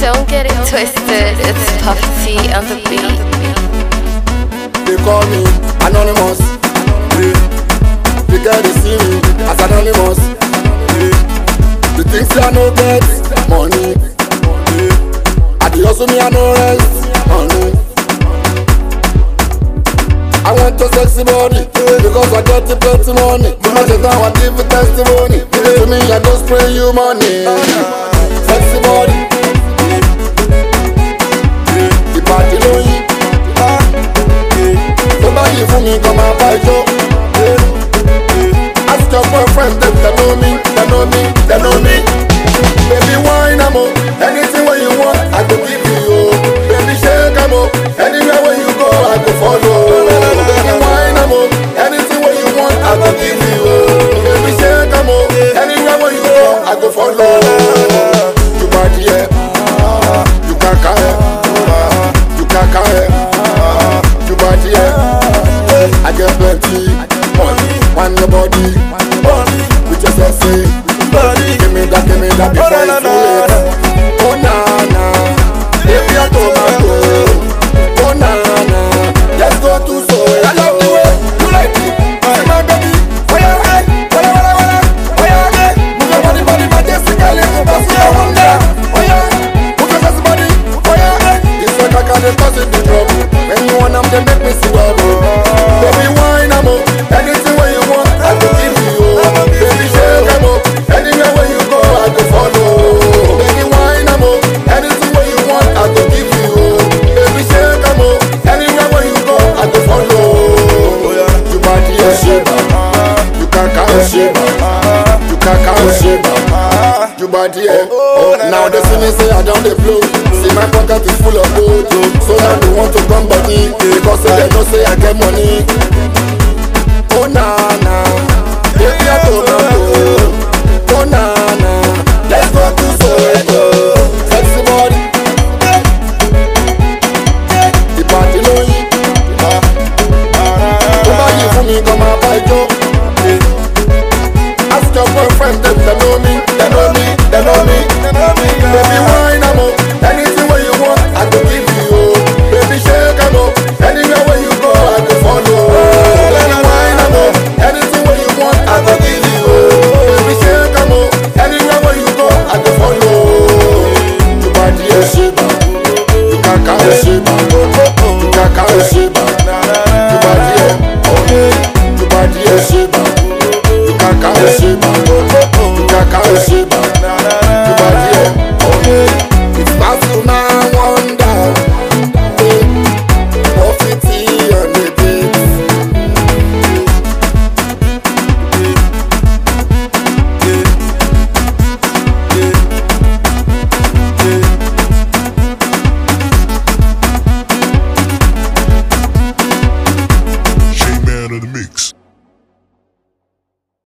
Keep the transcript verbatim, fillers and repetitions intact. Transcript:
Don't get it twisted, it's Puff T on the beat. They call me Anonymous. Yeah. The girl they see me as Anonymous. Yeah. The things I no get money. Yeah. I dey hustle me I no rest money. I want a sexy body yeah, because I get the plenty money. You know just now I give a testimony. Give it to me I go spray you money. Sexy body. The party no eat. Somebody for me come and buy you. Ask your boyfriend them they know me, they know me, they know me. Baby wine am up, anything where you want I go give you. Baby shake am up, anywhere where you go I go follow. Baby wine am up, anything where you want I go give you. Baby shake am up, anywhere where you go I go follow. You body yeah, you kaka yeah, you kaka yeah. You body yeah, I get plenty money. Want your body, body with your sexy body. Give me that, give me that before you fool it. Oh na na, baby I tomato. Oh na na, let's go to soul. I love the way you like it, see my baby. Oh yeah, hey, wala wala wala. Oh yeah, hey, move your body, body, majestically. Pass me a wonder. Oh yeah, move your sexy body. Oh yeah, hey, this way I can cause it the trouble. When you want them, they make me see bubble. Baby wine am up, anything where you want I go give you. Baby shake am up, anywhere where you go I go follow. Baby wine am up, anything where you want I go give you. Baby shake am up, anywhere where you go I go follow. You body a shaper, you kaka a shaper, you kaka a shaper. You body a oh, now they see me say I down the flow. See my pocket is full of gold, so now they want to come body because they know say I get money.